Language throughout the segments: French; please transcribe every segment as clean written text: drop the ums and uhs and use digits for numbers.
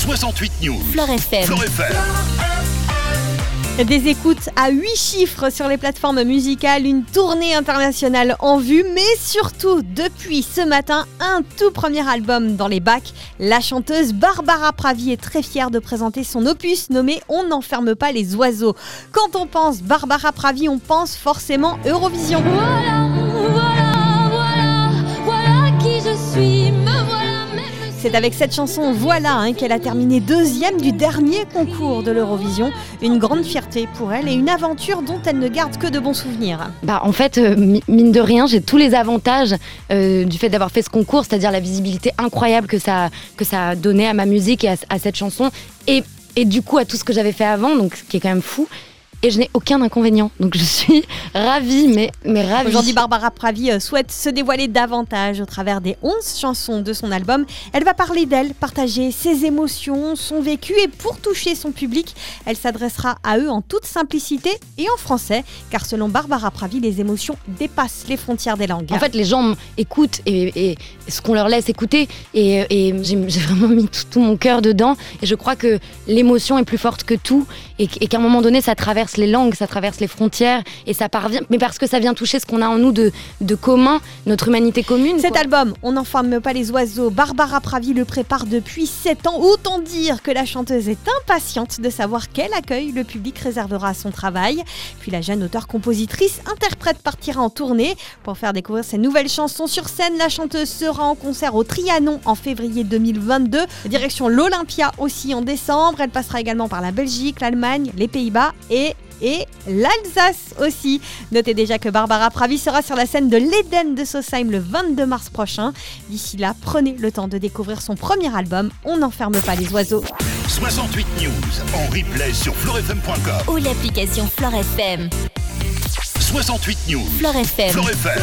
68 News. Fleur FM. Fleur FM. Des écoutes à 8 chiffres sur les plateformes musicales, une tournée internationale en vue, mais surtout, depuis ce matin, un tout premier album dans les bacs. La chanteuse Barbara Pravi est très fière de présenter son opus nommé « On n'enferme pas les oiseaux ». Quand on pense Barbara Pravi, on pense forcément Eurovision. Voilà qui je suis, me voilà. C'est avec cette chanson Voilà qu'elle a terminé deuxième du dernier concours de l'Eurovision. Une grande fierté pour elle et une aventure dont elle ne garde que de bons souvenirs. En fait, mine de rien, j'ai tous les avantages du fait d'avoir fait ce concours, c'est-à-dire la visibilité incroyable que ça a donné à ma musique et à cette chanson et du coup à tout ce que j'avais fait avant, donc ce qui est quand même fou. Et je n'ai aucun inconvénient, donc je suis ravie, mais ravie. Aujourd'hui, Barbara Pravi souhaite se dévoiler davantage au travers des 11 chansons de son album. Elle va parler d'elle, partager ses émotions, son vécu, et pour toucher son public, elle s'adressera à eux en toute simplicité et en français, car selon Barbara Pravi, les émotions dépassent les frontières des langues. En fait, les gens écoutent et ce qu'on leur laisse écouter, et j'ai vraiment mis tout mon cœur dedans, et je crois que l'émotion est plus forte que tout, et qu'à un moment donné, ça traverse les langues, ça traverse les frontières et ça parvient, mais parce que ça vient toucher ce qu'on a en nous de commun, notre humanité commune. Cet album, On n'enferme pas les oiseaux, Barbara Pravi le prépare depuis 7 ans. Autant dire que la chanteuse est impatiente de savoir quel accueil le public réservera à son travail. Puis la jeune auteure-compositrice-interprète partira en tournée. Pour faire découvrir ses nouvelles chansons sur scène, la chanteuse sera en concert au Trianon en février 2022. Direction l'Olympia aussi en décembre. Elle passera également par la Belgique, l'Allemagne, les Pays-Bas et l'Alsace aussi. Notez déjà que Barbara Pravi sera sur la scène de l'Eden de Sausheim le 22 mars prochain. D'ici là, prenez le temps de découvrir son premier album, On n'enferme pas les oiseaux. 68 News en replay sur fleurfm.com Ou l'application Fleur FM. 68 News. Fleur FM. Fleur FM.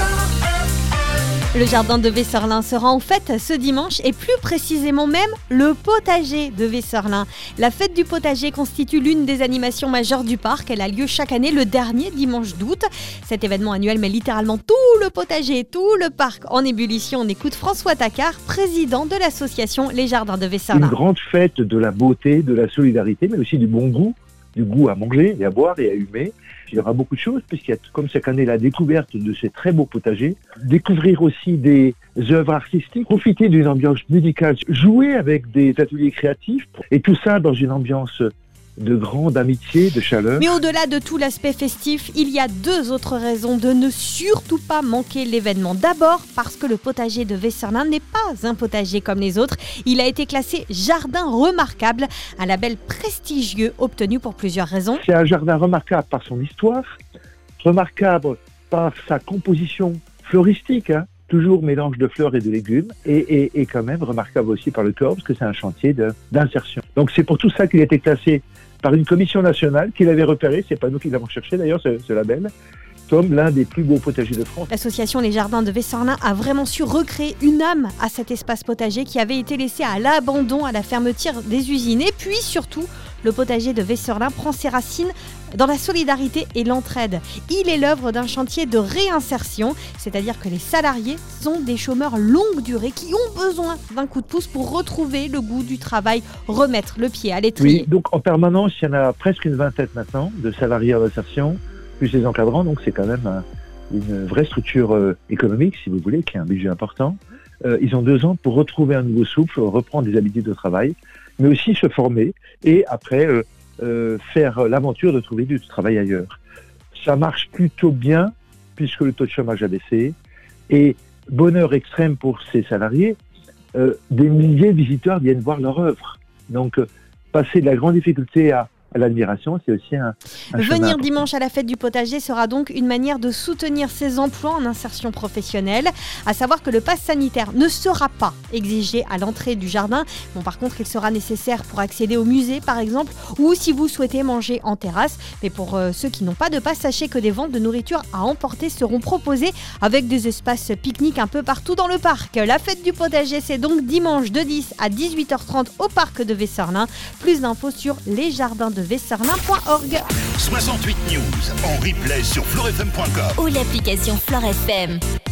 Le jardin de Vesserlin sera en fête ce dimanche et plus précisément même le potager de Vesserlin. La fête du potager constitue l'une des animations majeures du parc. Elle a lieu chaque année le dernier dimanche d'août. Cet événement annuel met littéralement tout le potager, tout le parc en ébullition. On écoute François Tacard, président de l'association Les Jardins de Vesserlin. Une grande fête de la beauté, de la solidarité, mais aussi du bon goût, du goût à manger et à boire et à humer. Il y aura beaucoup de choses, puisqu'il y a, comme chaque année, la découverte de ces très beaux potagers. Découvrir aussi des œuvres artistiques, profiter d'une ambiance musicale, jouer avec des ateliers créatifs, et tout ça dans une ambiance de grande amitié, de chaleur. Mais au-delà de tout l'aspect festif, il y a 2 autres raisons de ne surtout pas manquer l'événement. D'abord, parce que le potager de Vesserlin n'est pas un potager comme les autres. Il a été classé jardin remarquable, un label prestigieux obtenu pour plusieurs raisons. C'est un jardin remarquable par son histoire, remarquable par sa composition floristique, toujours mélange de fleurs et de légumes, et quand même remarquable aussi par le corps, parce que c'est un chantier d'insertion. Donc c'est pour tout ça qu'il a été classé par une commission nationale qui l'avait repéré, c'est pas nous qui l'avons cherché d'ailleurs, ce label, comme l'un des plus beaux potagers de France. L'association Les Jardins de Vesserlin a vraiment su recréer une âme à cet espace potager qui avait été laissé à l'abandon à la fermeture des usines. Et puis surtout, le potager de Vesserlin prend ses racines dans la solidarité et l'entraide. Il est l'œuvre d'un chantier de réinsertion, c'est-à-dire que les salariés sont des chômeurs longue durée qui ont besoin d'un coup de pouce pour retrouver le goût du travail, remettre le pied à l'étrier. Oui, donc en permanence, il y en a presque une vingtaine maintenant de salariés en insertion, plus les encadrants, donc c'est quand même une vraie structure économique, si vous voulez, qui a un budget important. Ils ont 2 ans pour retrouver un nouveau souffle, reprendre des habitudes de travail, mais aussi se former et après faire l'aventure de trouver du travail ailleurs. Ça marche plutôt bien puisque le taux de chômage a baissé et bonheur extrême pour ces salariés, des milliers de visiteurs viennent voir leur œuvre. Donc passer de la grande difficulté à l'admiration, c'est aussi un Venir dimanche à la fête du potager sera donc une manière de soutenir ces emplois en insertion professionnelle. À savoir que le pass sanitaire ne sera pas exigé à l'entrée du jardin. Bon, par contre, il sera nécessaire pour accéder au musée, par exemple, ou si vous souhaitez manger en terrasse. Mais pour ceux qui n'ont pas de pass, sachez que des ventes de nourriture à emporter seront proposées avec des espaces pique-nique un peu partout dans le parc. La fête du potager, c'est donc dimanche de 10 à 18h30 au parc de Vesserlin. Plus d'infos sur lesjardindevesserlin.org. 68 News en replay sur fleurfm.com Ou l'application Fleur FM.